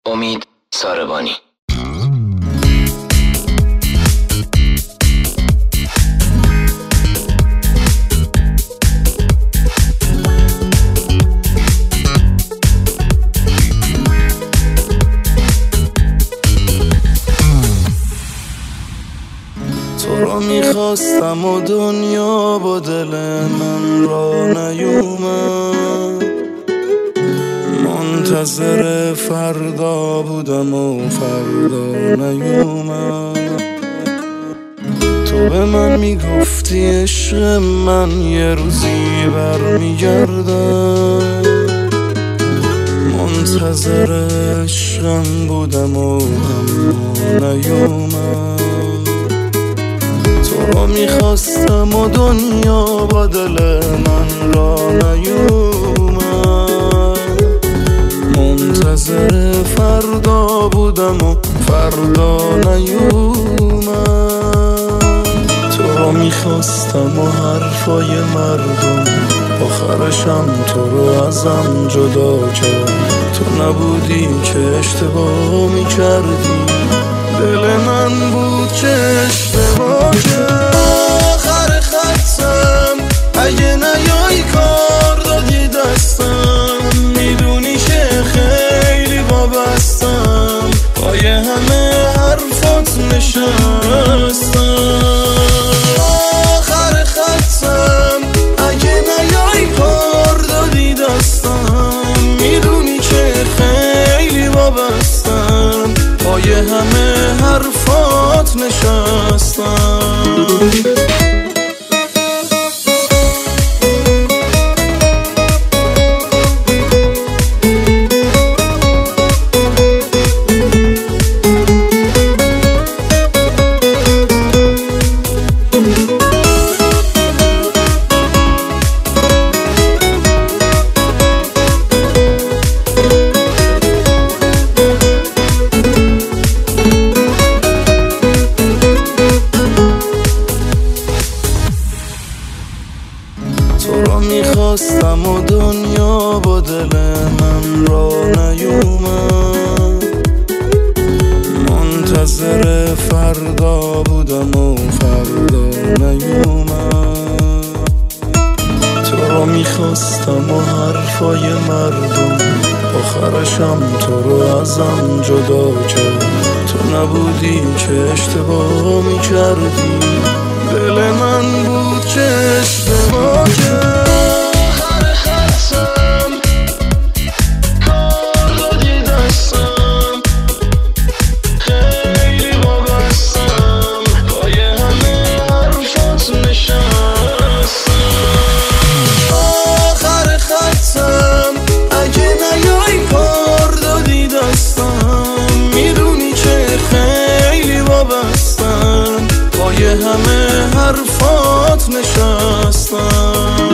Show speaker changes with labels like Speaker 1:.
Speaker 1: امید ساربانی.
Speaker 2: تو رو میخواستم و دنیا با دل من را نیومد، منتظر فردا بودم و فردا نیومد. تو به من میگفتی عشق من یه روزی برمیگردم، منتظر عشقم بودم و اما نیومد. تو رو میخواستم و دنیا با دل من را نیومد، منتظر فردا بودم و فردا نیومد. تو رو میخواستم و حرفای مردم آخرشم تو رو ازم جدا کرد. تو نبودی که اشتباه میکردی، دل من بود که اشتباه کرد. آخر خطم اگه نیایی کار دادی دستم، میدونی که خیلی وابستم، پای همه حرفات نشستم. آخر خطم اگه نیایی کار دادی دستم، میدونی که خیلی وابستم، پای همه حرفات نشستم. تو رو میخواستم و دنیا با دل من را نیومد، منتظر فردا بودم و فردا نیومد. تو رو میخواستم و حرفای مردم آخرشم تو رو ازم جدا کرد. تو نبودی که اشتباه میکردی، دل من بود که اشتباه کرد. آخر خطم کار دادی دستم، خیلی وابستم، پای همه حرفات نشستم. آخر خطم اگه نیایی کار دادی دستم، میدونی که خیلی وابستم، پای همه حرفات نشستم.